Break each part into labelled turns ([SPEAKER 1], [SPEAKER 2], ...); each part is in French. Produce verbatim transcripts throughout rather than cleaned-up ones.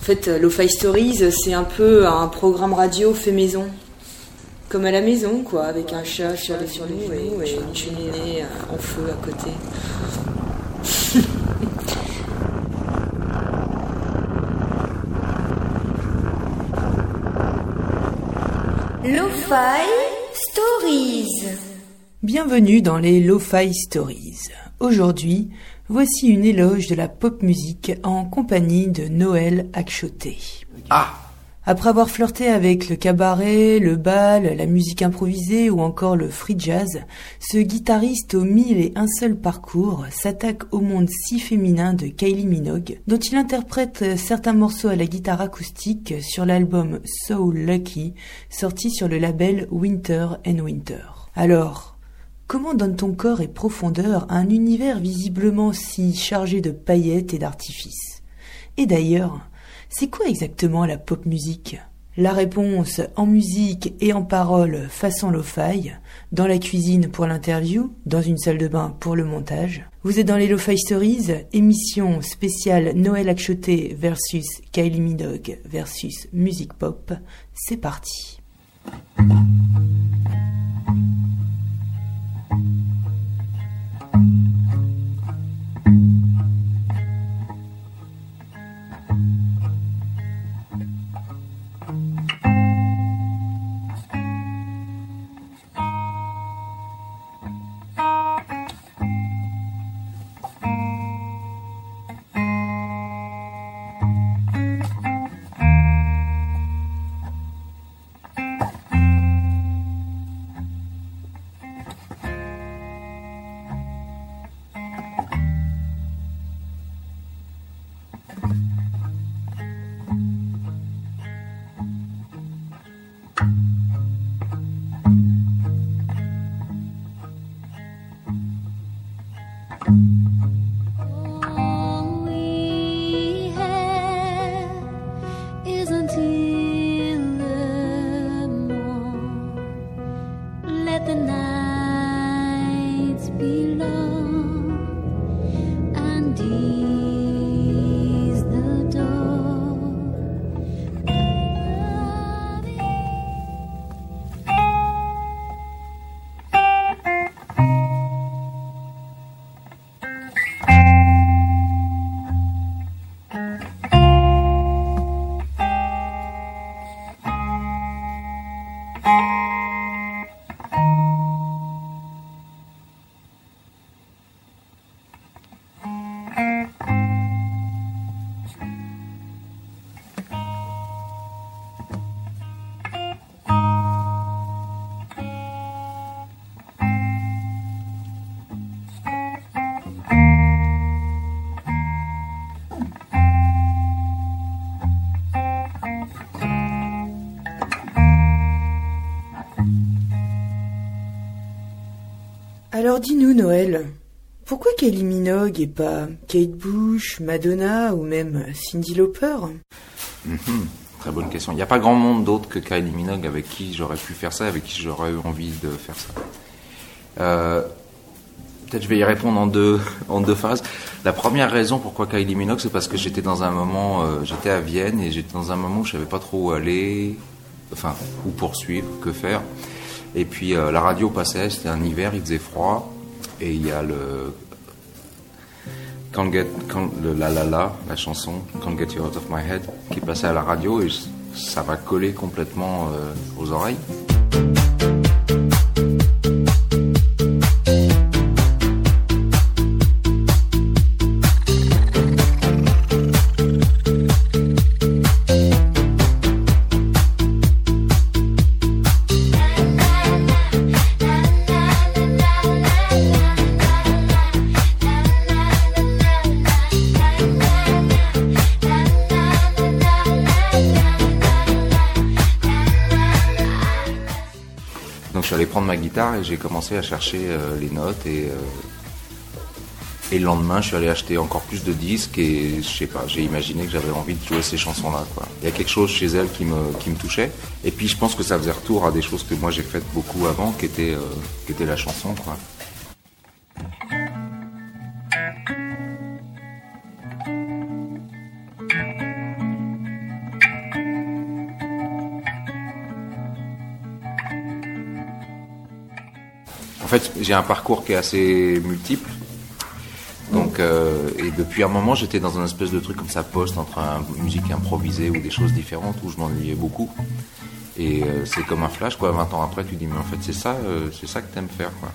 [SPEAKER 1] fait, Lo-Fi Stories, c'est un peu un programme radio fait maison. Comme à la maison, quoi, avec un chat sur les genoux et, et une cheminée en feu à côté.
[SPEAKER 2] Lo-Fi Stories.
[SPEAKER 3] Bienvenue dans les Lo-Fi Stories. Aujourd'hui, voici une éloge de la pop musique en compagnie de Noël Akchoté.
[SPEAKER 4] Ah!
[SPEAKER 3] Après avoir flirté avec le cabaret, le bal, la musique improvisée ou encore le free jazz, ce guitariste aux mille et un seul parcours s'attaque au monde si féminin de Kylie Minogue, dont il interprète certains morceaux à la guitare acoustique sur l'album So Lucky, sorti sur le label Winter and Winter. Alors, comment donne-t-on corps et profondeur à un univers visiblement si chargé de paillettes et d'artifices ? Et d'ailleurs, c'est quoi exactement la pop musique ? La réponse en musique et en paroles façon lo-fi, dans la cuisine pour l'interview, dans une salle de bain pour le montage. Vous êtes dans les Lo-Fi Stories, émission spéciale Noël Akchoté versus Kylie Minogue versus musique pop. C'est parti. Alors dis-nous Noël, pourquoi Kylie Minogue et pas Kate Bush, Madonna ou même Cyndi Lauper ?
[SPEAKER 4] Mm-hmm. Très bonne question. Il n'y a pas grand monde d'autre que Kylie Minogue avec qui j'aurais pu faire ça, avec qui j'aurais eu envie de faire ça. Euh, peut-être je vais y répondre en deux, en deux phases. La première raison pourquoi Kylie Minogue, c'est parce que j'étais dans un moment, euh, j'étais à Vienne et j'étais dans un moment où je ne savais pas trop où aller, enfin, où poursuivre, que faire. Et puis euh, la radio passait, c'était un hiver, il faisait froid, et il y a le Can't Get, Can't, le La La La, la chanson Can't Get You Out of My Head, qui passait à la radio, et ça va coller complètement euh, aux oreilles. Je suis allé prendre ma guitare et j'ai commencé à chercher euh, les notes et, euh, et le lendemain je suis allé acheter encore plus de disques et je sais pas, j'ai imaginé que j'avais envie de jouer ces chansons-là, quoi. Il y a quelque chose chez elle qui me, qui me touchait et puis je pense que ça faisait retour à des choses que moi j'ai faites beaucoup avant qui étaient, euh, qui étaient la chanson, quoi. En fait, j'ai un parcours qui est assez multiple. Donc, euh, et depuis un moment, j'étais dans un espèce de truc comme ça, poste, entre un, musique improvisée ou des choses différentes, où je m'ennuyais beaucoup. Et euh, c'est comme un flash, quoi. vingt ans après, tu dis, mais en fait, c'est ça, euh, c'est ça que t'aimes faire, quoi.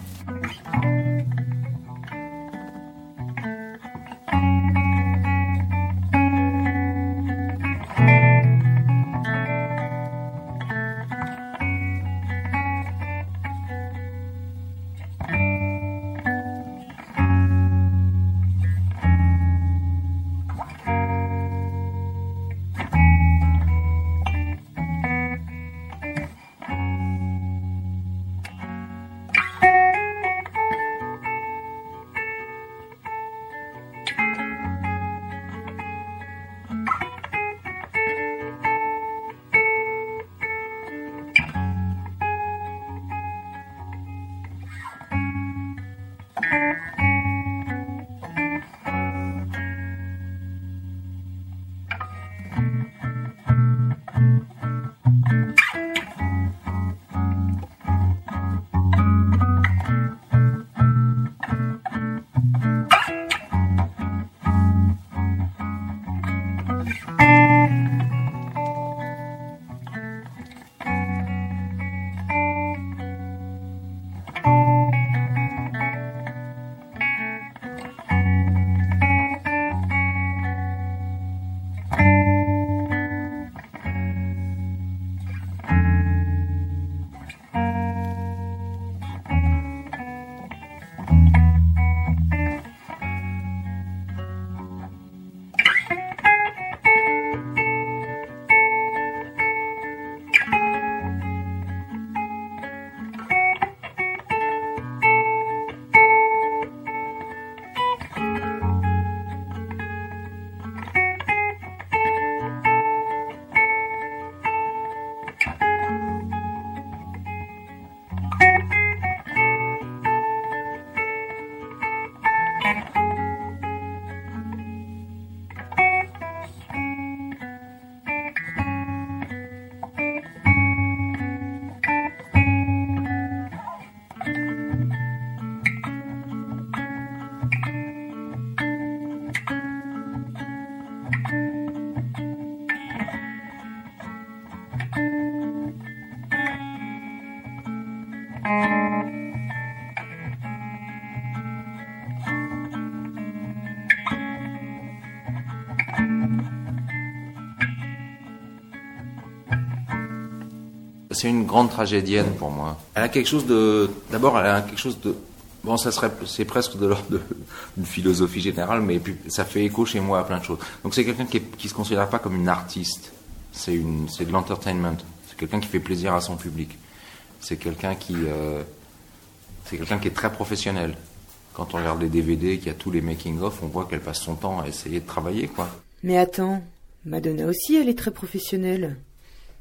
[SPEAKER 4] C'est une grande tragédienne pour moi. Elle a quelque chose de... D'abord, elle a quelque chose de... Bon, ça serait, c'est presque de l'ordre d'une philosophie générale, mais puis ça fait écho chez moi à plein de choses. Donc c'est quelqu'un qui ne qui se considère pas comme une artiste. C'est, une, c'est de l'entertainment. C'est quelqu'un qui fait plaisir à son public. C'est quelqu'un qui... Euh, c'est quelqu'un qui est très professionnel. Quand on regarde les D V D, qu'il y a tous les making-of, on voit qu'elle passe son temps à essayer de travailler, quoi.
[SPEAKER 3] Mais attends, Madonna aussi, elle est très professionnelle. Non ?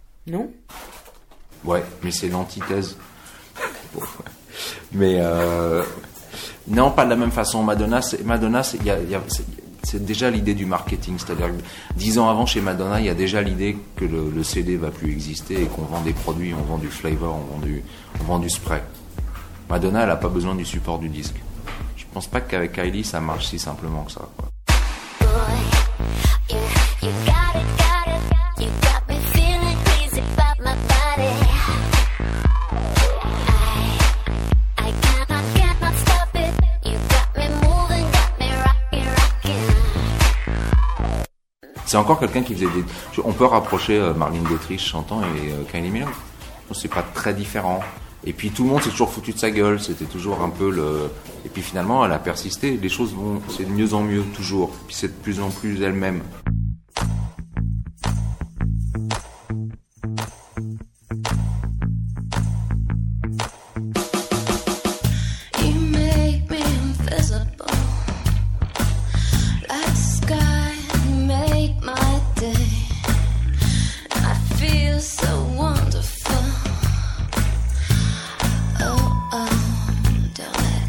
[SPEAKER 4] Ouais, mais c'est l'antithèse. Bon, mais euh, non, pas de la même façon. Madonna, c'est, Madonna, c'est, y a, y a, c'est, c'est déjà l'idée du marketing. C'est-à-dire que dix ans avant, chez Madonna, il y a déjà l'idée que le, le C D va plus exister et qu'on vend des produits, on vend du flavor, on vend du, on vend du spray. Madonna, elle n'a pas besoin du support du disque. Je pense pas qu'avec Kylie, ça marche si simplement que ça, quoi. C'est encore quelqu'un qui faisait des... On peut rapprocher euh, Marlene Dietrich chantant et euh, Kylie Minogue. C'est pas très différent. Et puis tout le monde s'est toujours foutu de sa gueule. C'était toujours un peu le... Et puis finalement, elle a persisté. Les choses vont... C'est de mieux en mieux, toujours. Puis c'est de plus en plus elle-même.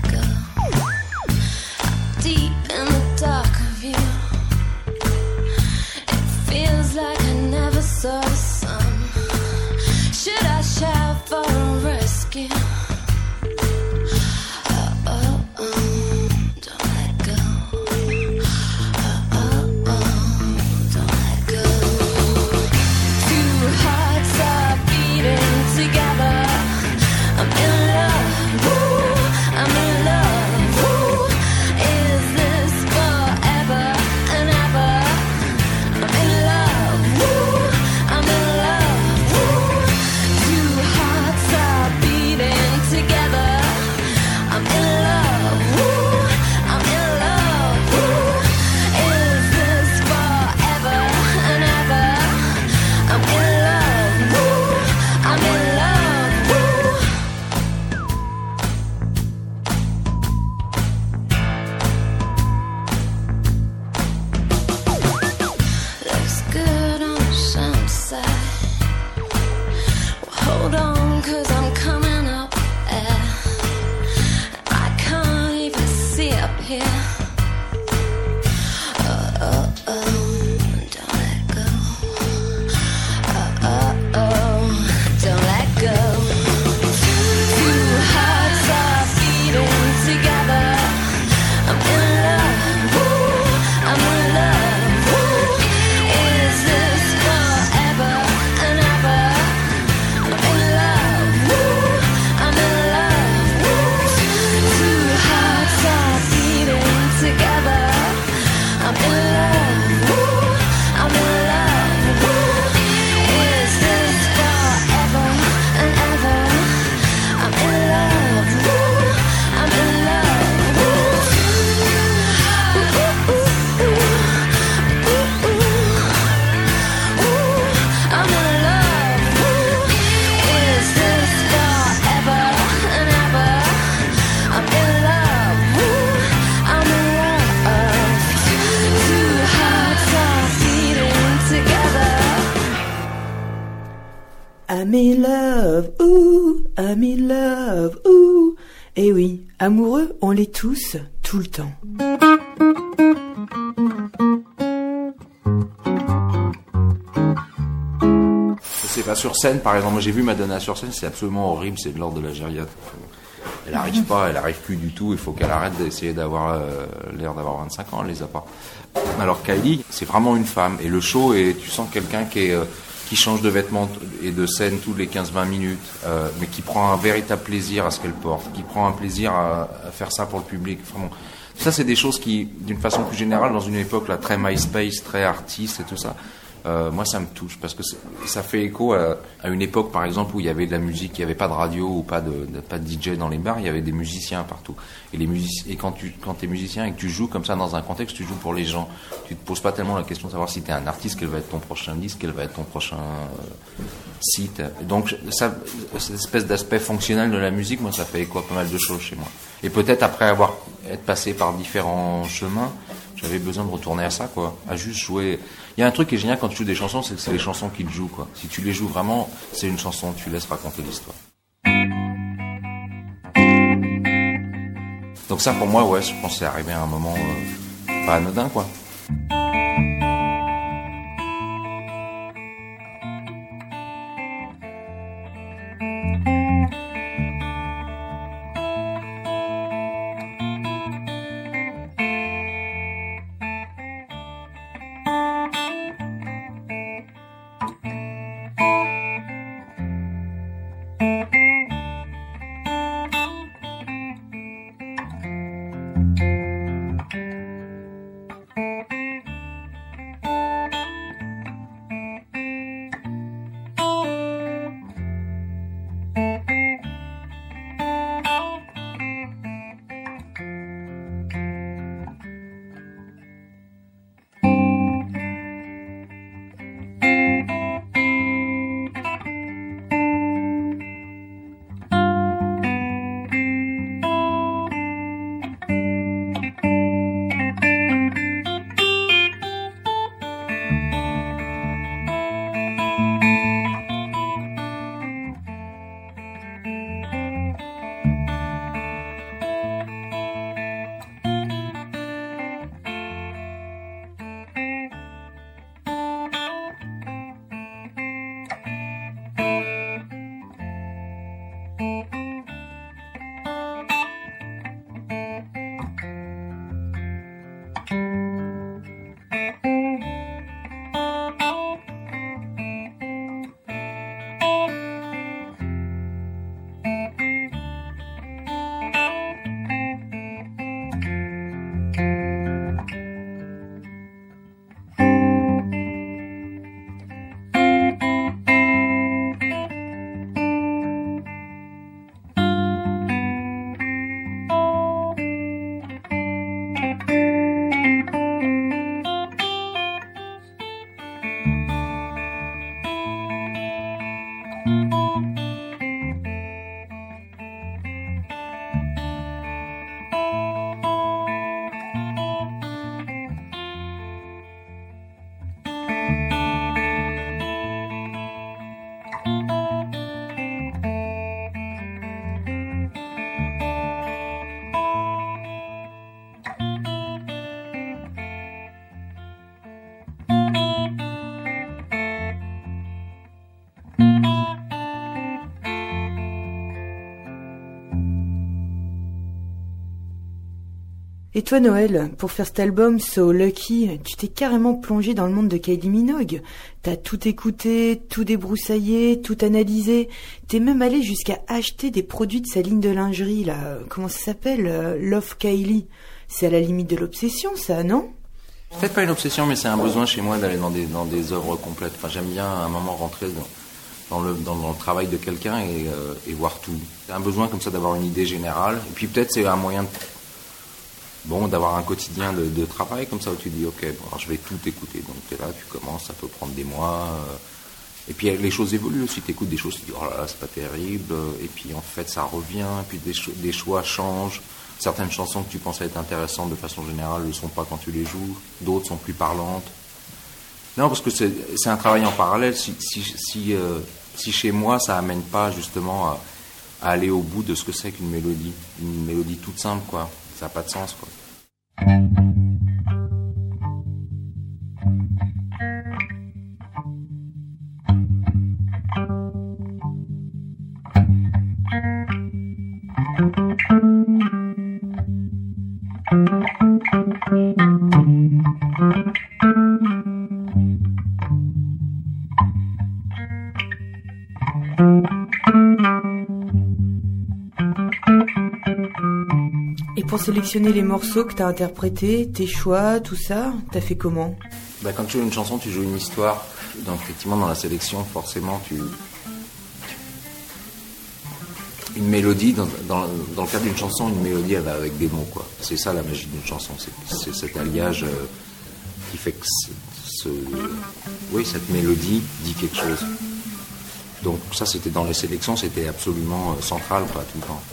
[SPEAKER 5] Deep in the dark of you,
[SPEAKER 3] I'm in love, ooh, I'm in love, ooh. Eh oui, amoureux, on l'est tous, tout le temps.
[SPEAKER 4] Je sais pas, sur scène, par exemple, moi j'ai vu Madonna sur scène, c'est absolument horrible, c'est de l'ordre de la gériatre. Elle arrive pas, elle arrive plus du tout, il faut qu'elle arrête d'essayer d'avoir euh, l'air d'avoir vingt-cinq ans, elle les a pas. Alors Kylie, c'est vraiment une femme, et le show, et tu sens quelqu'un qui est... Euh, qui change de vêtements et de scène tous les quinze vingt minutes, euh, mais qui prend un véritable plaisir à ce qu'elle porte, qui prend un plaisir à, à faire ça pour le public. Vraiment. Ça, c'est des choses qui, d'une façon plus générale, dans une époque là, très MySpace, très artiste et tout ça, euh, moi, ça me touche, parce que ça fait écho à, à une époque, par exemple, où il y avait de la musique, il n'y avait pas de radio ou pas de, de, pas de D J dans les bars, il y avait des musiciens partout. Et, les music- et quand tu quand es musicien et que tu joues comme ça dans un contexte, tu joues pour les gens. Tu te poses pas tellement la question de savoir si tu es un artiste, quel va être ton prochain disque, quel va être ton prochain euh, site. Donc, ça, cette espèce d'aspect fonctionnel de la musique, moi, ça fait écho à pas mal de choses chez moi. Et peut-être après avoir être passé par différents chemins, j'avais besoin de retourner à ça, quoi, à juste jouer. Il y a un truc qui est génial quand tu joues des chansons, c'est que c'est les chansons qui te jouent, quoi. Si tu les joues vraiment, c'est une chanson, tu laisses raconter l'histoire. Donc ça, pour moi, ouais, je pense que c'est arrivé à un moment euh, pas anodin, quoi.
[SPEAKER 3] Et toi, Noël, pour faire cet album So Lucky, tu t'es carrément plongé dans le monde de Kylie Minogue. T'as tout écouté, tout débroussaillé, tout analysé. T'es même allé jusqu'à acheter des produits de sa ligne de lingerie, là. Comment ça s'appelle? Love Kylie. C'est à la limite de l'obsession, ça, non?
[SPEAKER 4] Peut-être pas une obsession, mais c'est un besoin chez moi d'aller dans des, dans des œuvres complètes. Enfin, j'aime bien à un moment rentrer dans, dans, le, dans, dans le travail de quelqu'un et, euh, et voir tout. C'est un besoin comme ça d'avoir une idée générale. Et puis peut-être c'est un moyen de... Bon, d'avoir un quotidien de, de travail comme ça où tu dis ok, bon, alors je vais tout écouter. Donc tu es là, tu commences, ça peut prendre des mois. Euh, et puis les choses évoluent aussi. Tu écoutes des choses, tu dis oh là là, c'est pas terrible. Et puis en fait, ça revient. Et puis des, cho- des choix changent. Certaines chansons que tu pensais être intéressantes de façon générale ne le sont pas quand tu les joues. D'autres sont plus parlantes. Non, parce que c'est, c'est un travail en parallèle. Si, si, si, euh, si chez moi ça amène pas justement à, à aller au bout de ce que c'est qu'une mélodie, une mélodie toute simple, quoi. Ça n'a pas de sens, quoi.
[SPEAKER 3] Et pour sélectionner les morceaux que t'as interprétés, tes choix, tout ça, t'as fait comment?
[SPEAKER 4] Bah, quand tu joues une chanson, tu joues une histoire. Donc effectivement, dans la sélection, forcément, tu... Une mélodie, dans, dans, dans le cadre d'une chanson, une mélodie, elle va avec des mots, quoi. C'est ça la magie d'une chanson, c'est, c'est cet alliage euh, qui fait que ce, ce, oui, cette mélodie dit quelque chose. Donc ça, c'était dans les sélections, c'était absolument euh, central, quoi, tout le temps.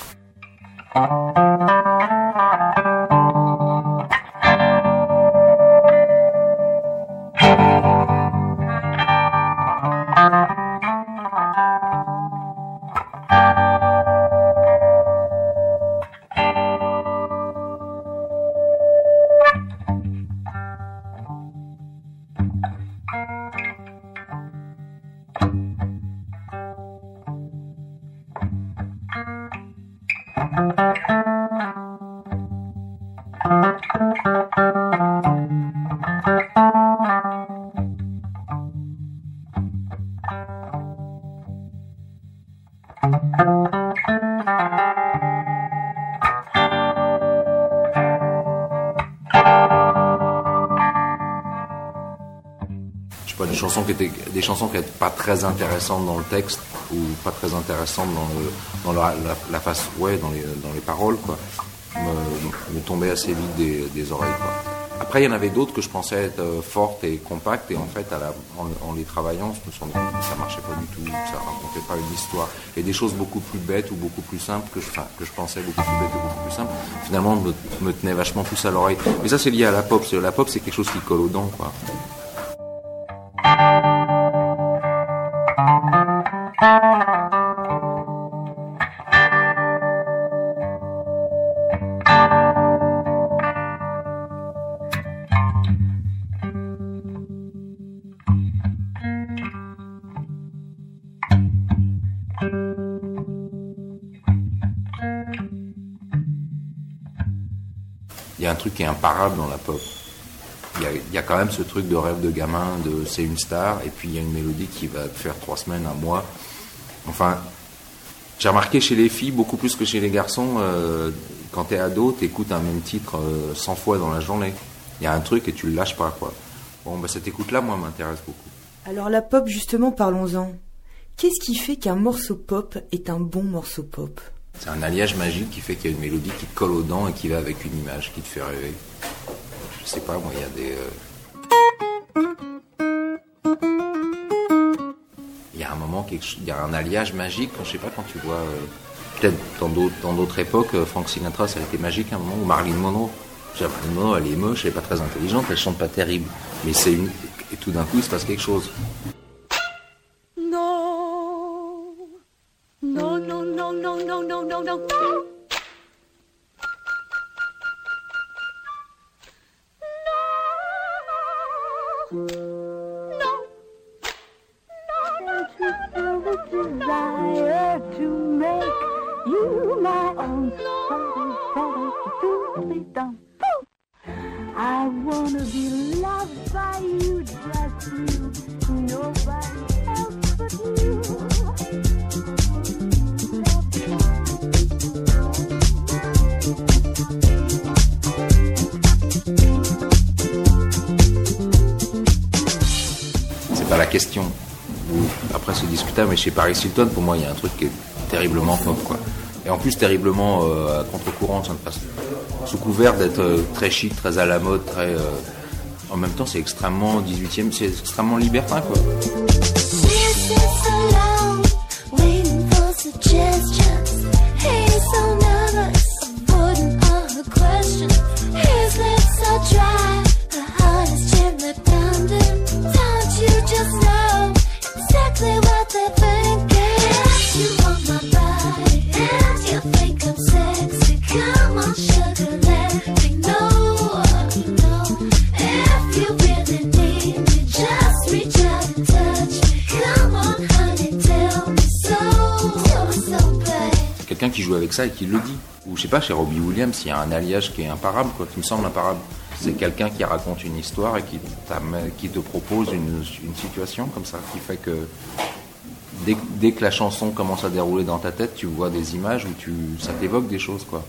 [SPEAKER 4] Des chansons qui étaient des chansons qui n'étaient pas très intéressantes dans le texte ou pas très intéressantes dans le dans la, la, la face ouais dans les dans les paroles, quoi, me, me tombaient assez vite des, des oreilles, quoi. Après il y en avait d'autres que je pensais être fortes et compactes, et en fait à la, en, en les travaillant je me suis rendu compte que ça marchait pas du tout, que ça racontait pas une histoire, et des choses beaucoup plus bêtes ou beaucoup plus simples que je enfin, que je pensais beaucoup plus bêtes ou beaucoup plus simples finalement me, me tenaient vachement plus à l'oreille. Mais ça c'est lié à la pop, la pop c'est quelque chose qui colle aux dents, quoi. Il y a un truc qui est imparable dans la pop. Il y, a, il y a quand même ce truc de rêve de gamin, de c'est une star, et puis il y a une mélodie qui va te faire trois semaines, un mois. Enfin, j'ai remarqué chez les filles, beaucoup plus que chez les garçons, euh, quand t'es ado, t'écoutes un même titre euh, cent fois dans la journée. Il y a un truc et tu le lâches pas, quoi. Bon, bah cette écoute-là, moi, m'intéresse beaucoup.
[SPEAKER 3] Alors la pop, justement, parlons-en. Qu'est-ce qui fait qu'un morceau pop est un bon morceau pop ?
[SPEAKER 4] C'est un alliage magique qui fait qu'il y a une mélodie qui te colle aux dents et qui va avec une image, qui te fait rêver. Je sais pas, moi, il y a des... Euh... Il y a un moment, il y a un alliage magique, je sais pas, quand tu vois... Euh... Peut-être dans d'autres, dans d'autres époques, Frank Sinatra, ça a été magique à un moment, ou Marilyn Monroe. Marilyn Monroe, elle est moche, elle est pas très intelligente, elle chante pas terrible. Mais c'est une... Et tout d'un coup, il se passe quelque chose.
[SPEAKER 2] Non, non, non, non, non, non, non, non, non. No, desire to make you my own. I wanna be loved by you, just you, nobody else but you.
[SPEAKER 4] C'est pas la question. Après c'est discutable, mais chez Paris Hilton, pour moi il y a un truc qui est terriblement pop, quoi. Et en plus terriblement euh, à contre-courant, sous couvert d'être euh, très chic, très à la mode, très. Euh, en même temps c'est extrêmement dix-huitième, c'est extrêmement libertin, quoi.
[SPEAKER 2] Just know exactly what they're
[SPEAKER 5] Come on, sugar, let me know. If you really need me, just reach out and touch me. Come on, honey, tell me so. Tell me so, babe.
[SPEAKER 4] C'est quelqu'un qui joue avec ça et qui le dit. Ou je sais pas, chez Robbie Williams, il y a un alliage qui est imparable, quoi, qui me semble imparable. C'est quelqu'un qui raconte une histoire et qui, qui te propose une, une situation comme ça, qui fait que dès, dès que la chanson commence à dérouler dans ta tête, tu vois des images où tu, ça t'évoque des choses, quoi.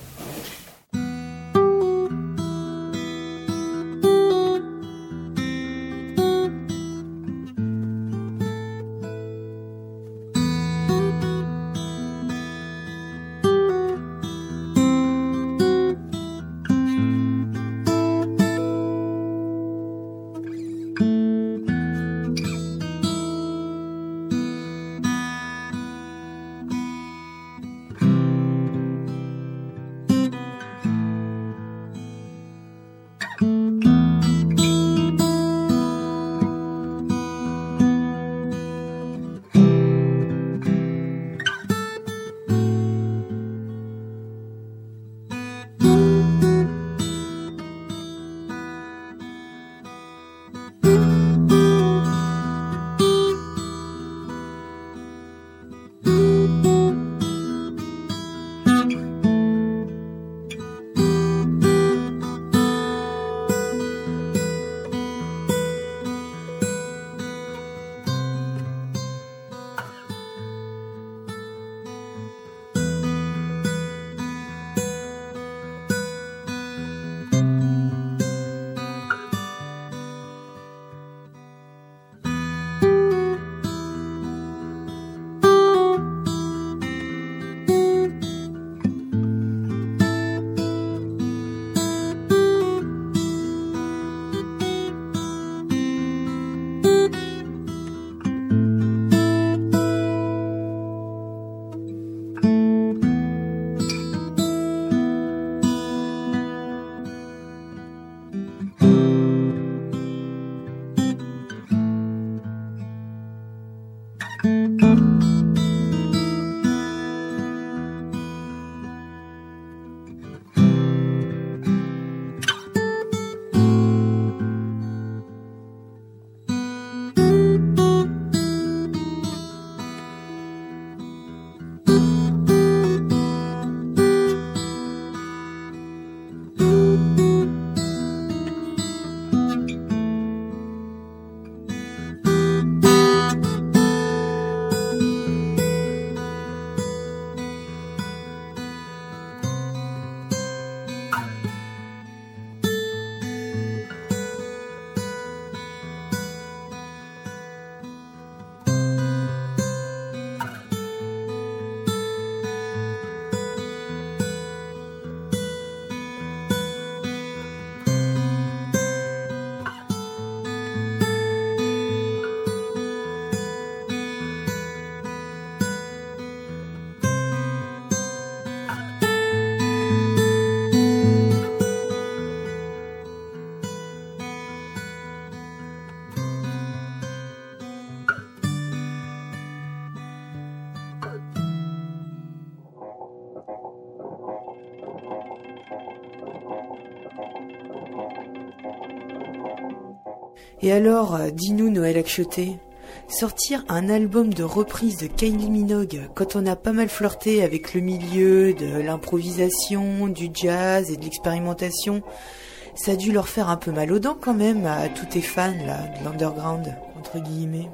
[SPEAKER 3] Et alors, dis-nous Noël Akchoté, sortir un album de reprise de Kylie Minogue quand on a pas mal flirté avec le milieu de l'improvisation, du jazz et de l'expérimentation, ça a dû leur faire un peu mal aux dents quand même à tous tes fans là, de l'underground, entre guillemets.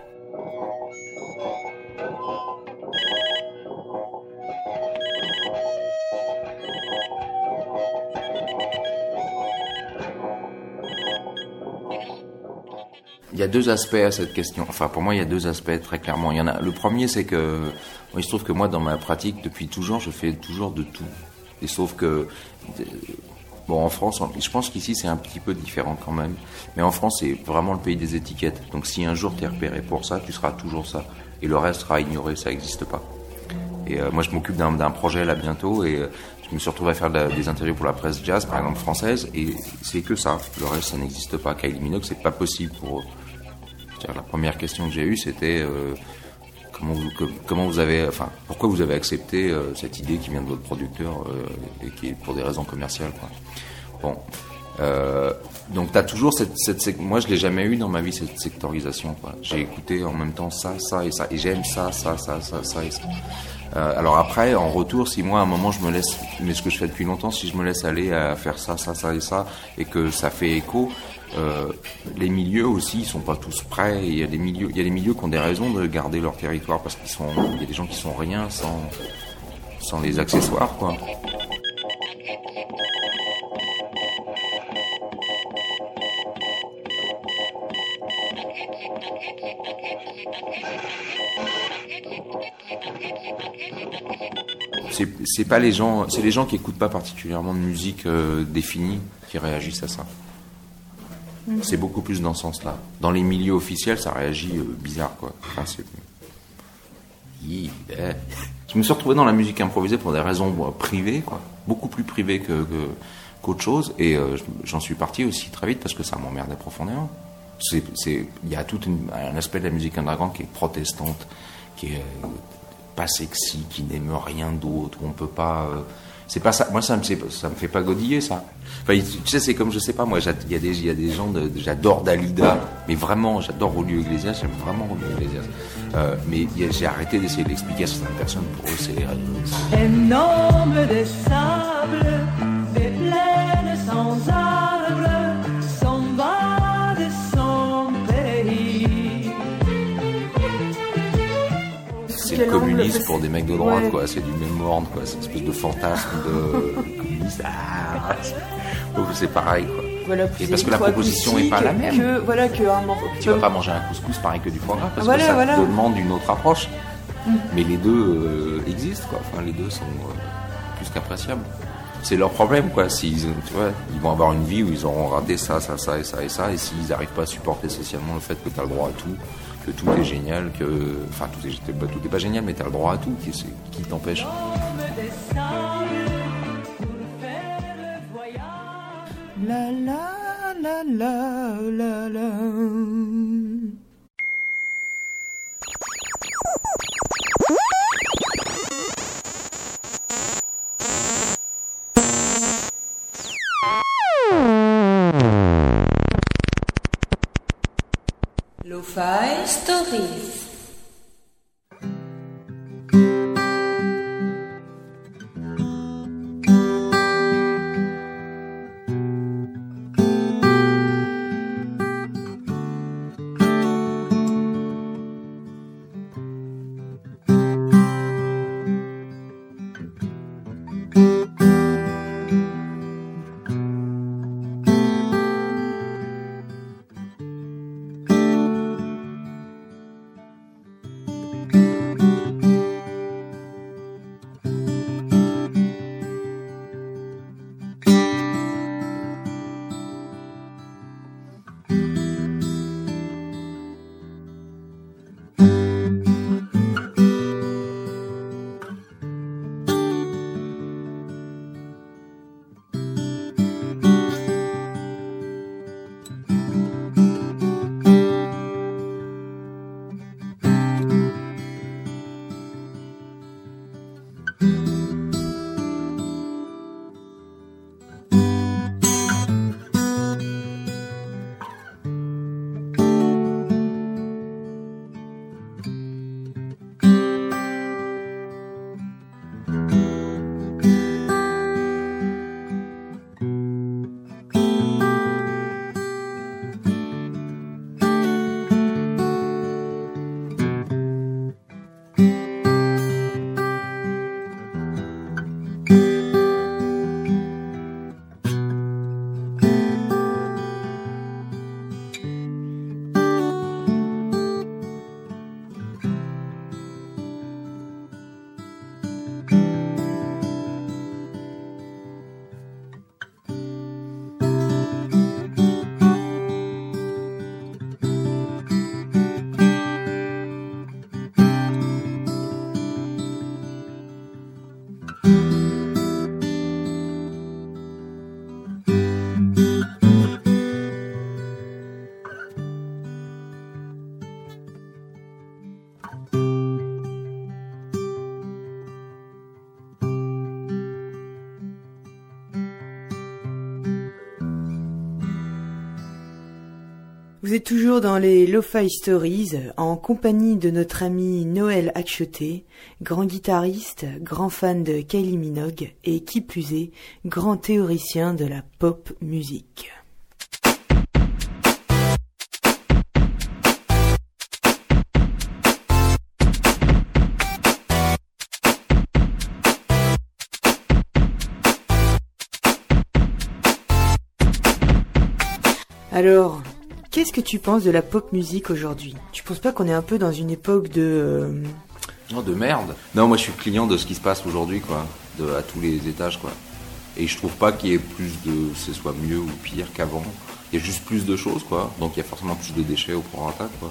[SPEAKER 4] Il y a deux aspects à cette question. Enfin, pour moi, il y a deux aspects très clairement. Il y en a. Le premier, c'est que il se trouve que moi, dans ma pratique, depuis toujours, je fais toujours de tout. Et sauf que bon, en France, je pense qu'ici c'est un petit peu différent quand même. Mais en France, c'est vraiment le pays des étiquettes. Donc, si un jour t'es repéré pour ça, tu seras toujours ça. Et le reste sera ignoré, ça n'existe pas. Et euh, moi, je m'occupe d'un, d'un projet là bientôt et euh, je me suis retrouvé à faire de la, des interviews pour la presse jazz, par exemple française, et c'est que ça. Le reste, ça n'existe pas. Kylie Minogue, c'est pas possible pour eux. C'est-à-dire, la première question que j'ai eue, c'était euh, comment vous, que- comment vous avez, enfin, pourquoi vous avez accepté euh, cette idée qui vient de votre producteur euh, et qui est pour des raisons commerciales, quoi. Bon, euh, donc t'as toujours cette, cette, cette- moi je l'ai jamais eu dans ma vie cette sectorisation, quoi. J'ai écouté en même temps ça, ça et ça, et j'aime ça, ça, ça, ça, ça et ça. Euh, alors après, en retour, si moi à un moment je me laisse, mais ce que je fais depuis longtemps, si je me laisse aller à faire ça, ça, ça et ça, et que ça fait écho, euh, les milieux aussi, ils sont pas tous prêts. Et il y a des milieux, il y a des milieux qui ont des raisons de garder leur territoire parce qu'ils sont, il y a des gens qui sont rien sans, sans les accessoires, quoi. C'est, c'est pas les gens, c'est les gens qui écoutent pas particulièrement de musique euh, définie qui réagissent à ça. C'est beaucoup plus dans ce sens-là. Dans les milieux officiels, ça réagit euh, bizarre, quoi. Enfin, c'est... Hi, eh. Je me suis retrouvé dans la musique improvisée pour des raisons bon, privées, quoi. Beaucoup plus privées que, que, qu'autre chose. Et euh, j'en suis parti aussi très vite parce que ça m'emmerdait profondément. C'est, c'est, il y a tout une, un aspect de la musique underground qui est protestante, qui est euh, pas sexy, qui n'aime rien d'autre, où on peut pas... Euh, c'est pas ça. Moi, ça me, ça me fait pas godiller, ça. Enfin, tu sais, c'est comme, je sais pas, moi, il y a des, il y a des gens de, j'adore Dalida, mais vraiment, j'adore Julio Iglesias, j'aime vraiment Julio Iglesias. Euh, mais y a, j'ai arrêté d'essayer de l'expliquer à certaines personnes. Pour eux, c'est... Euh,
[SPEAKER 6] Énorme des sables, des plaines sans arbres, s'en va de son pays.
[SPEAKER 4] c'est le communiste pour des mecs de droite, ouais. Quoi. C'est du même ordre, quoi. C'est une espèce de fantasme de communiste. Ah, c'est pareil, quoi.
[SPEAKER 1] Voilà,
[SPEAKER 4] et parce que la proposition n'est pas la même.
[SPEAKER 1] Que, voilà, que un mor-
[SPEAKER 4] tu vas pas manger un couscous pareil que du foie gras, parce
[SPEAKER 1] voilà,
[SPEAKER 4] que ça
[SPEAKER 1] voilà.
[SPEAKER 4] te demande une autre approche. Mm. Mais les deux euh, existent, quoi. Enfin, les deux sont euh, plus qu'appréciables. C'est leur problème, quoi. S'ils, tu vois, ils vont avoir une vie où ils auront raté ça, ça, ça et ça et ça, et s'ils n'arrivent pas à supporter socialement le fait que tu as le droit à tout, que tout est génial, que, enfin, tout est, tout est pas génial, mais tu as le droit à tout, qui, qui t'empêche.
[SPEAKER 3] La la la la la la.
[SPEAKER 1] Lo-Fi Stories.
[SPEAKER 3] Vous êtes toujours dans les Lo-Fi Stories, en compagnie de notre ami Noël Hatchoté, grand guitariste, grand fan de Kylie Minogue et qui plus est, grand théoricien de la pop musique. Alors, qu'est-ce que tu penses de la pop musique aujourd'hui? Tu penses pas qu'on est un peu dans une époque de... Euh...
[SPEAKER 4] Non, de merde. Non, moi je suis client de ce qui se passe aujourd'hui, quoi, de, à tous les étages, quoi. Et je trouve pas qu'il y ait plus de... ce soit mieux ou pire qu'avant. Il y a juste plus de choses, quoi. Donc il y a forcément plus de déchets au prorata, quoi.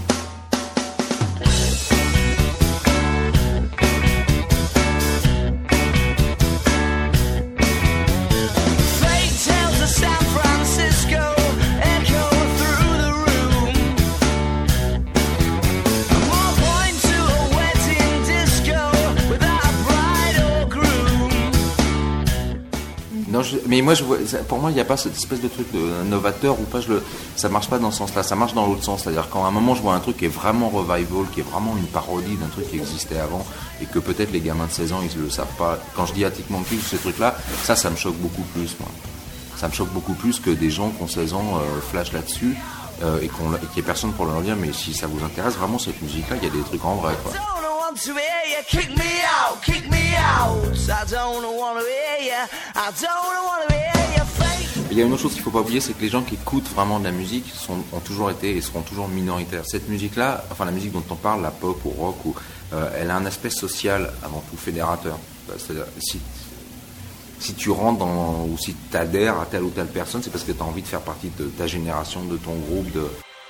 [SPEAKER 4] Non, je, mais moi, je vois, pour moi, il n'y a pas cette espèce de truc de novateur ou pas. Je le, ça marche pas dans ce sens-là. Ça marche dans l'autre sens. C'est-à-dire quand à un moment, je vois un truc qui est vraiment revival, qui est vraiment une parodie d'un truc qui existait avant, et que peut-être les gamins de seize ans, ils ne le savent pas. Quand je dis Arctic Monkeys ou ces trucs-là, ça, ça me choque beaucoup plus. Moi. Ça me choque beaucoup plus que des gens qui ont seize ans euh, flashent là-dessus euh, et qu'il n'y ait personne pour leur dire. Mais si ça vous intéresse vraiment cette musique-là, il y a des trucs en vrai, quoi. To hear you kick me out, kick me out. I don't wanna hear you, I don't wanna hear you fake. Il y a une autre chose qu'il faut pas oublier, c'est que les gens qui écoutent vraiment de la musique sont, ont toujours été et seront toujours minoritaires. Cette musique-là, enfin la musique dont on parle, la pop ou rock, ou, euh, elle a un aspect social avant tout fédérateur. C'est-à-dire si, si tu rentres dans, ou si tu adhères à telle ou telle personne, c'est parce que tu as envie de faire partie de ta génération, de ton groupe, de...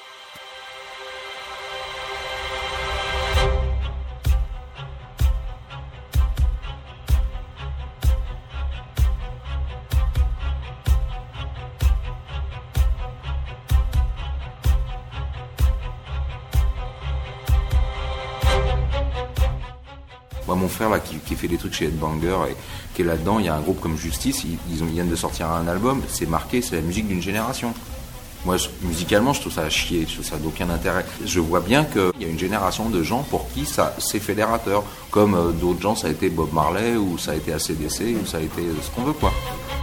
[SPEAKER 4] Moi, mon frère là, qui, qui fait des trucs chez Headbanger et qui est là-dedans, il y a un groupe comme Justice, ils, ils, ont, ils viennent de sortir un album, c'est marqué, c'est la musique d'une génération. Moi, je, musicalement, je trouve ça à chier, je trouve ça d'aucun intérêt. Je vois bien qu'il y a une génération de gens pour qui ça, c'est fédérateur, comme euh, d'autres gens, ça a été Bob Marley, ou ça a été A C D C, ou ça a été euh, ce qu'on veut, quoi.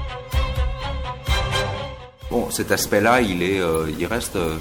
[SPEAKER 4] Bon, cet aspect-là, il est, euh, il reste... Euh,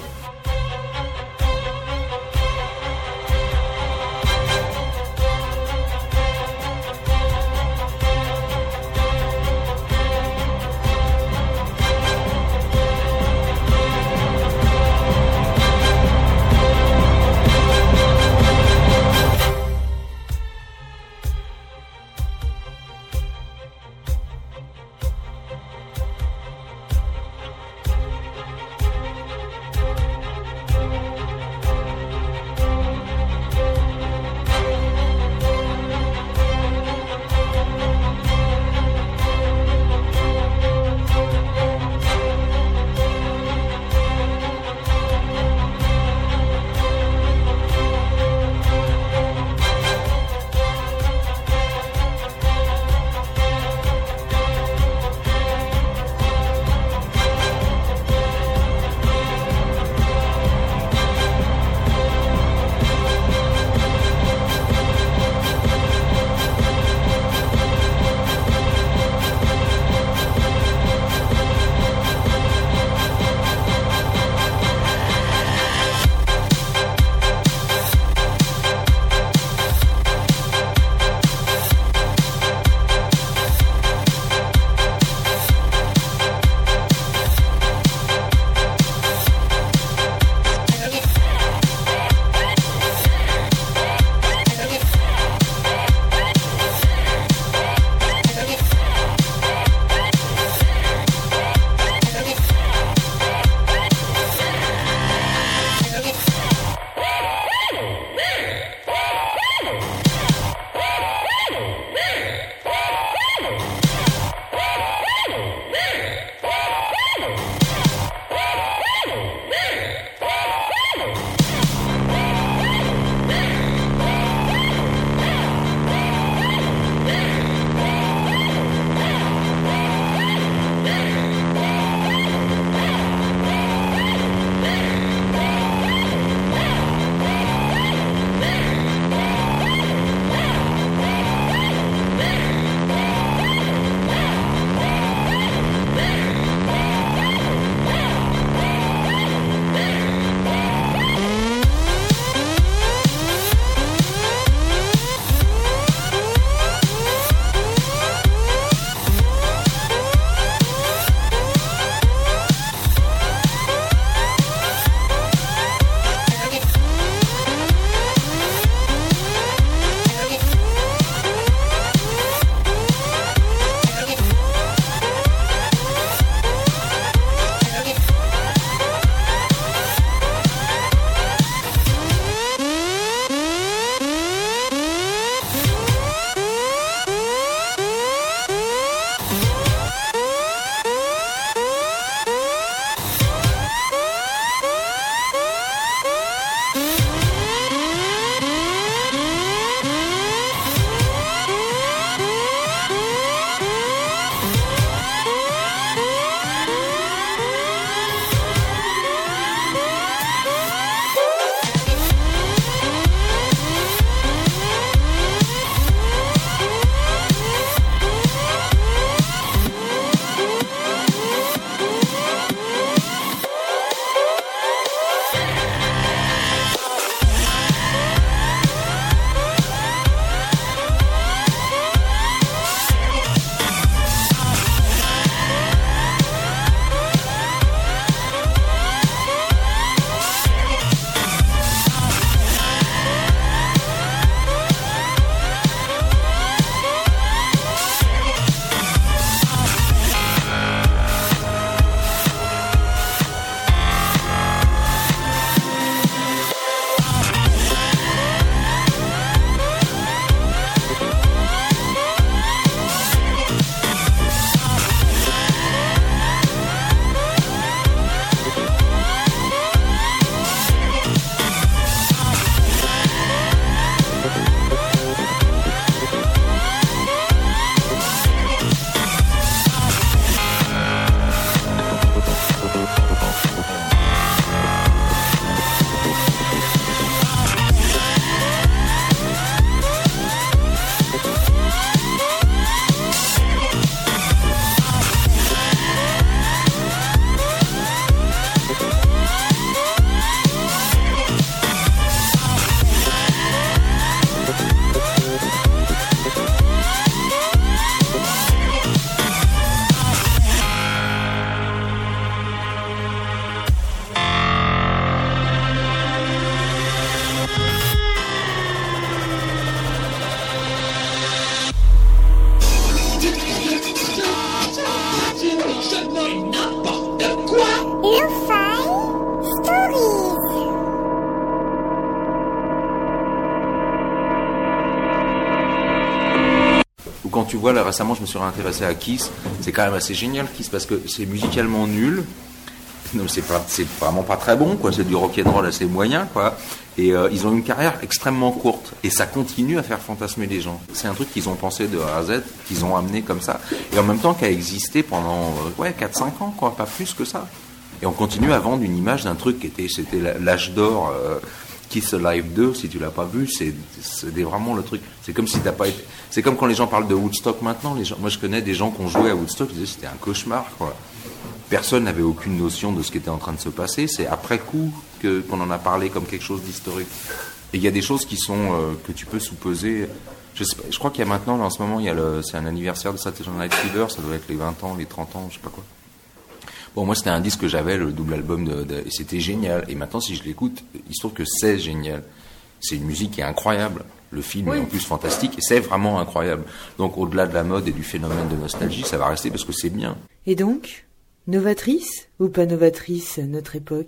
[SPEAKER 4] tu vois, là récemment, je me suis réintéressé à Kiss. C'est quand même assez génial, Kiss, parce que c'est musicalement nul. Non, c'est pas, c'est vraiment pas très bon, quoi. C'est du rock'n'roll assez moyen, quoi. Et euh, ils ont une carrière extrêmement courte. Et ça continue à faire fantasmer les gens. C'est un truc qu'ils ont pensé de A à Z, qu'ils ont amené comme ça. Et en même temps, qui a existé pendant, euh, ouais, quatre cinq ans, quoi. Pas plus que ça. Et on continue à vendre une image d'un truc qui était, c'était l'âge d'or, euh, Kiss Alive deux, si tu l'as pas vu, c'est, c'est vraiment le truc. C'est comme si t'as pas été, c'est comme quand les gens parlent de Woodstock maintenant, les gens, moi je connais des gens qui ont joué à Woodstock, ils disaient c'était un cauchemar, quoi. Personne n'avait aucune notion de ce qui était en train de se passer. C'est après coup que, qu'on en a parlé comme quelque chose d'historique. Et il y a des choses qui sont euh, que tu peux sous-peser. Je, sais pas, je crois qu'il y a maintenant, là, en ce moment, il y a le, c'est un anniversaire de Saturday Night Fever. Ça doit être les vingt ans, les trente ans, je sais pas quoi. Bon, moi, c'était un disque que j'avais, le double album, de, de, et c'était génial. Et maintenant, si je l'écoute, il se trouve que c'est génial. C'est une musique qui est incroyable. Le film oui. est en plus fantastique et c'est vraiment incroyable. Donc, au-delà de la mode et du phénomène de nostalgie, ça va rester parce que c'est bien.
[SPEAKER 3] Et donc, novatrice ou pas novatrice, notre époque ?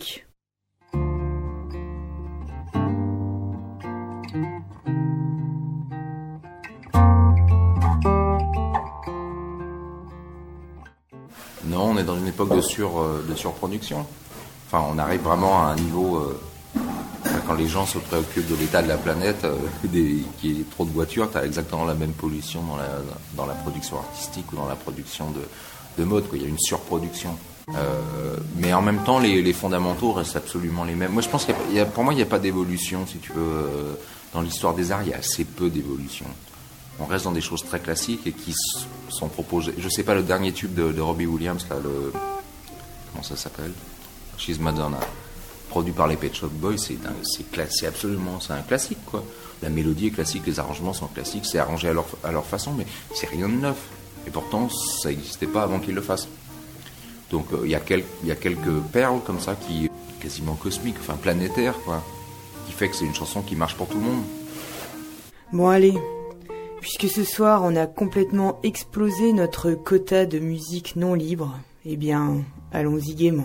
[SPEAKER 4] Non, on est dans une époque de, sur, de surproduction. Enfin, on arrive vraiment à un niveau... Euh, quand les gens se préoccupent de l'état de la planète, euh, des, qu'il y ait trop de voitures, tu as exactement la même pollution dans la, dans la production artistique ou dans la production de, de mode. Quoi. Il y a une surproduction. Euh, mais en même temps, les, les fondamentaux restent absolument les mêmes. Moi, je pense qu'il y a, il y a, pour moi, il n'y a pas d'évolution, si tu veux. Euh, dans l'histoire des arts, il y a assez peu d'évolution. On reste dans des choses très classiques et qui sont proposées. Je sais pas, le dernier tube de, de Robbie Williams, là, le... Comment ça s'appelle ? She's Madonna. Produit par les Pet Shop Boys, c'est, c'est, c'est absolument c'est un classique, quoi. La mélodie est classique, les arrangements sont classiques, c'est arrangé à leur, à leur façon, mais c'est rien de neuf. Et pourtant, ça n'existait pas avant qu'ils le fassent. Donc, il euh, y, y a quelques perles comme ça qui quasiment cosmiques, enfin planétaires, quoi, qui fait que c'est une chanson qui marche pour tout le monde.
[SPEAKER 3] Bon, allez. Puisque ce soir, on a complètement explosé notre quota de musique non libre, eh bien, allons-y gaiement.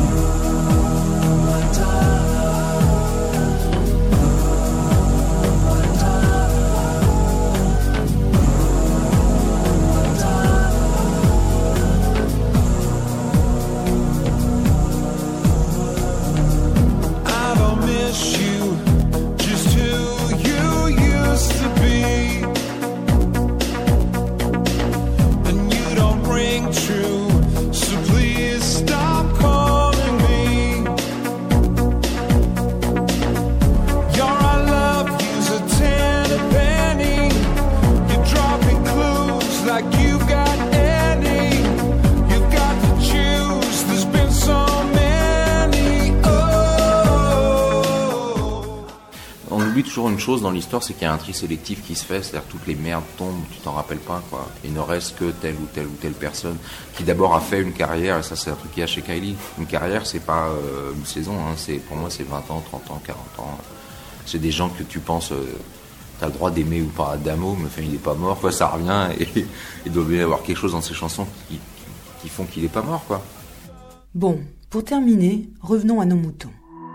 [SPEAKER 4] Une chose dans l'histoire, c'est qu'il y a un tri sélectif qui se fait, c'est-à-dire que toutes les merdes tombent, tu t'en rappelles pas, quoi. Il ne reste que telle ou telle ou telle personne qui d'abord a fait une carrière, et ça c'est un truc qu'il y a chez Kylie. Une carrière, c'est pas euh, une saison, hein, c'est, pour moi c'est vingt ans, trente ans, quarante ans. C'est des gens que tu penses, euh, t'as le droit d'aimer ou pas Adamo, mais enfin il est pas mort, quoi, ça revient, et il doit bien y avoir quelque chose dans ces chansons qui, qui, qui font qu'il est pas mort, quoi.
[SPEAKER 3] Bon, pour terminer, revenons à nos moutons.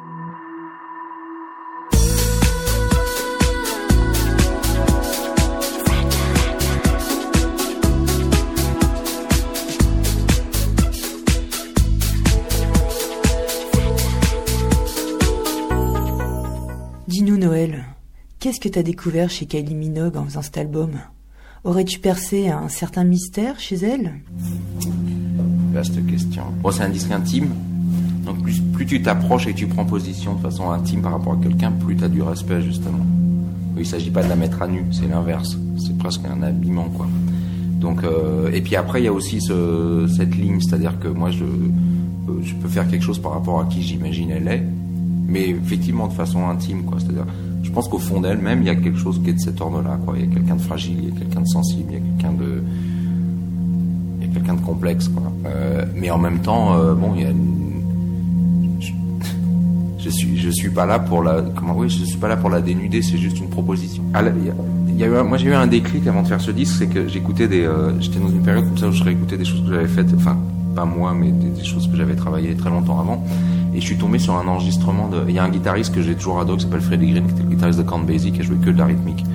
[SPEAKER 3] Dis-nous Noël, qu'est-ce que t'as découvert chez Kylie Minogue en faisant cet album ? Aurais-tu percé un certain mystère chez elle ?
[SPEAKER 4] Vaste question. Bon, c'est un disque intime, donc plus, plus tu t'approches et tu prends position de façon intime par rapport à quelqu'un, plus t'as du respect justement. Il ne s'agit pas de la mettre à nu, c'est l'inverse. C'est presque un habillement, quoi. Donc, euh, et puis après, il y a aussi ce, cette ligne, c'est-à-dire que moi, je, je peux faire quelque chose par rapport à qui j'imagine elle est, mais effectivement de façon intime, quoi. C'est-à-dire, je pense qu'au fond d'elle-même, il y a quelque chose qui est de cet ordre-là, quoi. Il y a quelqu'un de fragile, il y a quelqu'un de sensible, il y a quelqu'un de, il y a quelqu'un de complexe, quoi. Euh, mais en même temps, euh, bon, il y a une... je, je suis, je suis pas là pour la, comment, oui, je suis pas là pour la dénuder, c'est juste une proposition. Ah, là, il y a, il y a eu un, moi, j'ai eu un déclic avant de faire ce disque, c'est que j'écoutais des, euh, j'étais dans une période comme ça où je réécoutais des choses que j'avais faites, enfin, pas moi, mais des, des choses que j'avais travaillées très longtemps avant. Et je suis tombé sur un enregistrement de... Il y a un guitariste que j'ai toujours adoré qui s'appelle Freddie Green, qui était le guitariste de Count Basie, qui a joué que de la rythmique.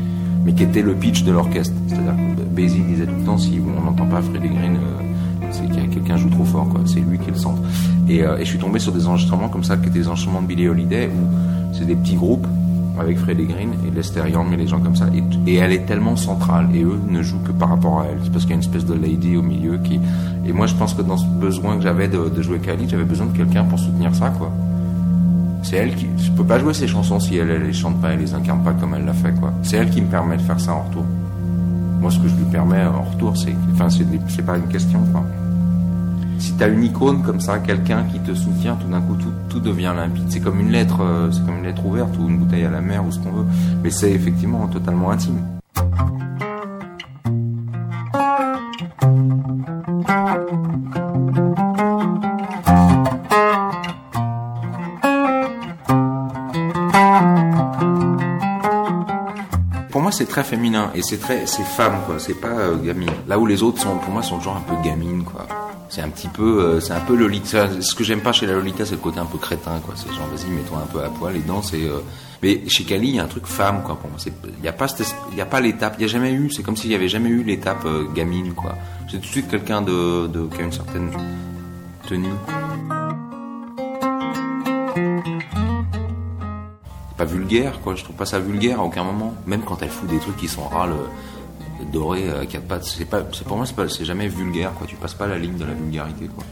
[SPEAKER 4] mais qui était le pitch de l'orchestre. C'est-à-dire que Basie disait tout le temps, si on n'entend pas Freddie Green, euh, c'est qu'il y a quelqu'un joue trop fort, quoi. C'est lui qui est le centre. Et, euh, et je suis tombé sur des enregistrements comme ça, qui étaient des enregistrements de Billie Holiday, où c'est des petits groupes avec Freddie Green et Lester Young et les gens comme ça. Et, et elle est tellement centrale, et eux ne jouent que par rapport à elle. C'est parce qu'il y a une espèce de lady au milieu qui... Et moi, je pense que dans ce besoin que j'avais de, de jouer Kylie, j'avais besoin de quelqu'un pour soutenir ça, quoi. C'est elle qui... Je peux pas jouer ses chansons si elle, elle les chante pas, elle les incarne pas comme elle l'a fait, quoi. C'est elle qui me permet de faire ça en retour. Moi, ce que je lui permets en retour, c'est... Enfin, c'est, des... c'est pas une question, quoi. Si t'as une icône comme ça, quelqu'un qui te soutient, tout d'un coup, tout, tout devient limpide. C'est comme une lettre, euh, c'est comme une lettre ouverte ou une bouteille à la mer ou ce qu'on veut. Mais c'est effectivement totalement intime. Pour moi, c'est très féminin et c'est très, c'est femme, quoi. C'est pas euh, gamine. Là où les autres sont, pour moi, sont toujours un peu gamines, quoi. C'est un petit peu, euh, c'est un peu Lolita. Ce que j'aime pas chez la Lolita, c'est le côté un peu crétin, quoi. C'est genre, vas-y, mets-toi un peu à poil et danse. Et, euh... mais chez Kylie, il y a un truc femme, quoi. Pour moi, il y a pas, il y a pas l'étape. Il y a jamais eu. C'est comme s'il y avait jamais eu l'étape euh, gamine, quoi. C'est tout de suite quelqu'un de, de, qui a une certaine tenue. C'est pas vulgaire, quoi. Je trouve pas ça vulgaire à aucun moment. Même quand elle fout des trucs qui sont râles. Doré à quatre pattes, c'est pas, c'est pour moi c'est pas, c'est jamais vulgaire, quoi. Tu passes pas la ligne de la vulgarité, quoi.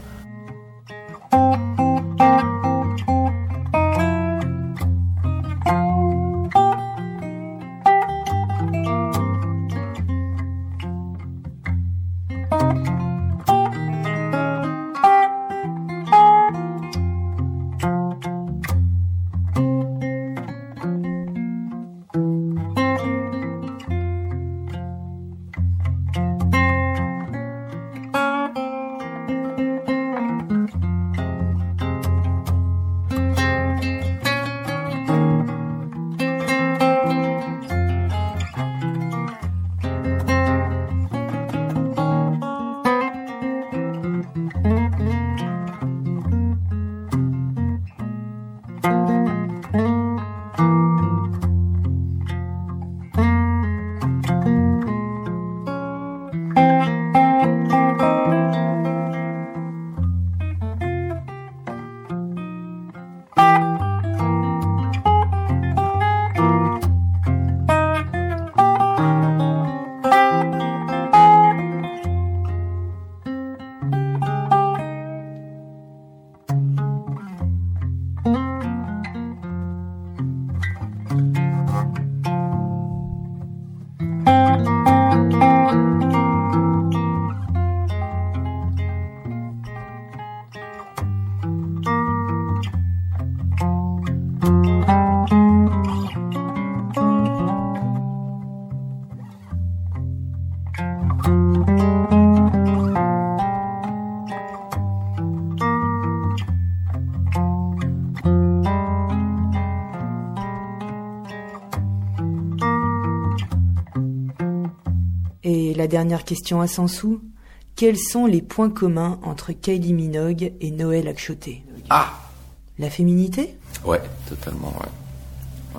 [SPEAKER 3] Et la dernière question à cent sous, quels sont les points communs entre Kylie Minogue et Noël Akchoté?
[SPEAKER 4] Ah!
[SPEAKER 3] La féminité?
[SPEAKER 4] Ouais, totalement, ouais.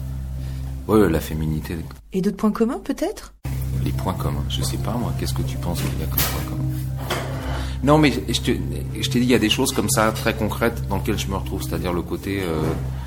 [SPEAKER 4] Ouais, ouais, la féminité.
[SPEAKER 3] Et d'autres points communs, peut-être?
[SPEAKER 4] Les points communs, je sais pas, moi, qu'est-ce que tu penses qu'il y a comme points communs? Non, mais je te, je t'ai dit, il y a des choses comme ça, très concrètes, dans lesquelles je me retrouve, c'est-à-dire le côté... Euh,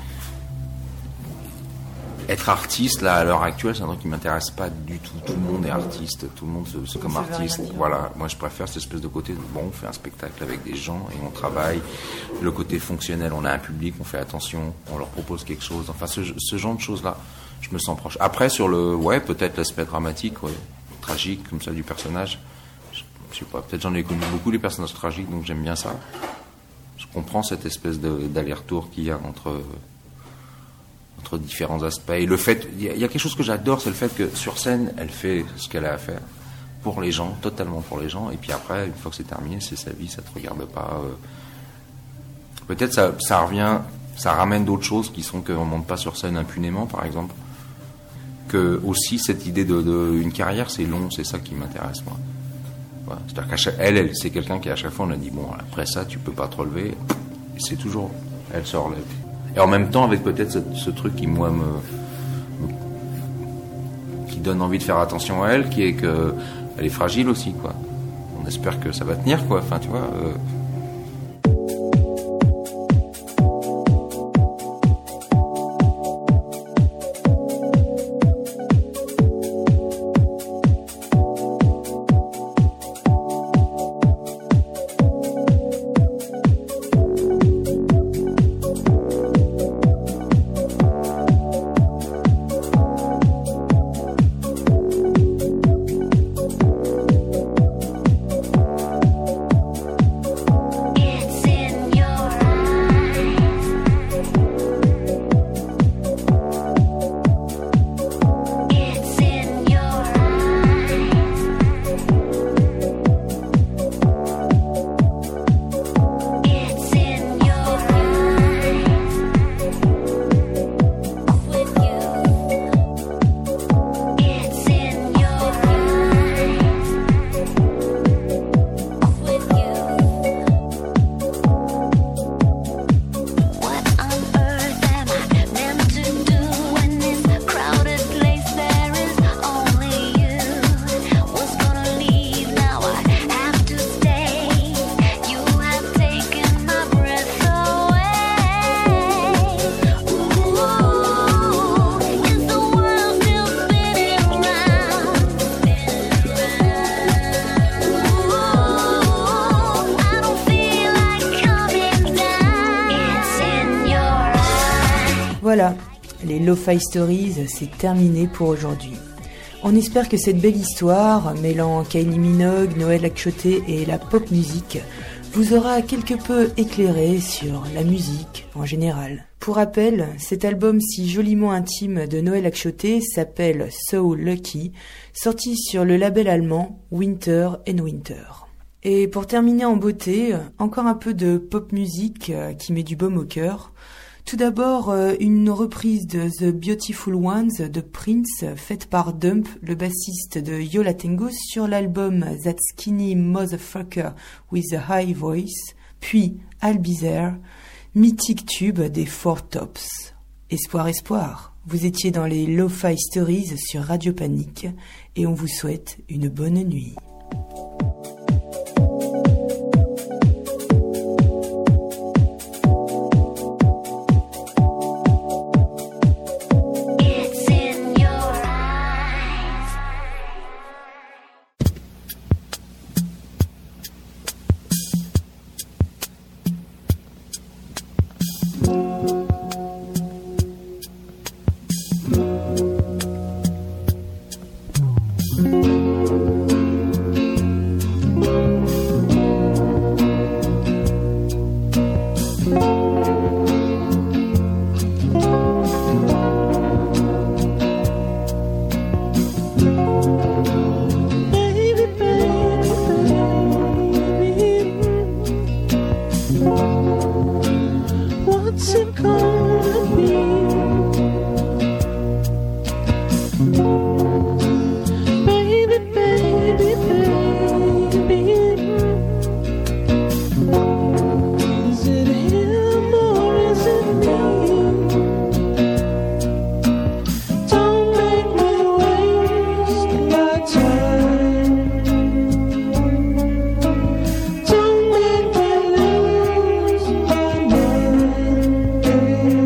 [SPEAKER 4] être artiste, là, à l'heure actuelle, c'est un truc qui m'intéresse pas du tout. Tout le monde est artiste, tout le monde se, se comme artiste. Voilà, moi je préfère cette espèce de côté de, bon, on fait un spectacle avec des gens et on travaille. Le côté fonctionnel, on a un public, on fait attention, on leur propose quelque chose. Enfin, ce, ce genre de choses-là, je me sens proche. Après, sur le, ouais, peut-être l'aspect dramatique, ouais, tragique, comme ça, du personnage. Je, je sais pas, peut-être j'en ai connu beaucoup, les personnages tragiques, donc j'aime bien ça. Je comprends cette espèce de, d'aller-retour qu'il y a entre... entre différents aspects. Et le fait, il y, y a quelque chose que j'adore, c'est le fait que sur scène, elle fait ce qu'elle a à faire pour les gens, totalement pour les gens. Et puis après, une fois que c'est terminé, c'est sa vie, ça te regarde pas. Euh... Peut-être ça, ça revient, ça ramène d'autres choses qui sont qu'on monte pas sur scène impunément, par exemple. Que aussi cette idée de, de une carrière, c'est long, c'est ça qui m'intéresse moi. Voilà. C'est-à-dire qu'à chaque, elle, elle, c'est quelqu'un qui à chaque fois on a dit bon, après ça, tu peux pas te relever. Et c'est toujours, elle se relève. Et en même temps, avec peut-être ce, ce truc qui, moi, me, me qui donne envie de faire attention à elle, qui est que elle est fragile aussi, quoi. On espère que ça va tenir, quoi. Enfin, tu vois. Euh...
[SPEAKER 3] Voilà, les Lo-Fi Stories, c'est terminé pour aujourd'hui. On espère que cette belle histoire, mêlant Kylie Minogue, Noël Akchotté et la pop musique, vous aura quelque peu éclairé sur la musique en général. Pour rappel, cet album si joliment intime de Noël Akchotté s'appelle So Lucky, sorti sur le label allemand Winter and Winter. Et pour terminer en beauté, encore un peu de pop musique qui met du baume au cœur. Tout d'abord, une reprise de The Beautiful Ones de Prince, faite par Dump, le bassiste de Yo La Tengo, sur l'album That Skinny Motherfucker with a High Voice, puis I'll Be There, mythique tube des Four Tops. Espoir, espoir, vous étiez dans les Lo-Fi Stories sur Radio Panique, et on vous souhaite une bonne nuit.
[SPEAKER 7] Don't make me lose my mind.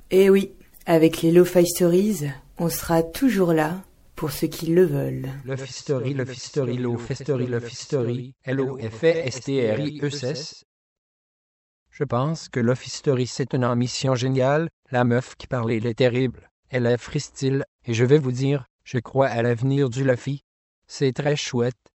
[SPEAKER 3] Et oui, avec les Lo-Fi Stories, on sera toujours là pour ceux qui le veulent.
[SPEAKER 7] Lofistory, Lofistory, Lofistory, Lofistory, L O F S T R I E S. Je pense que Lofistory c'est une ambition géniale, la meuf qui parlait elle est terrible, elle est freestyle, et je vais vous dire, je crois à l'avenir du Lofi. C'est très chouette.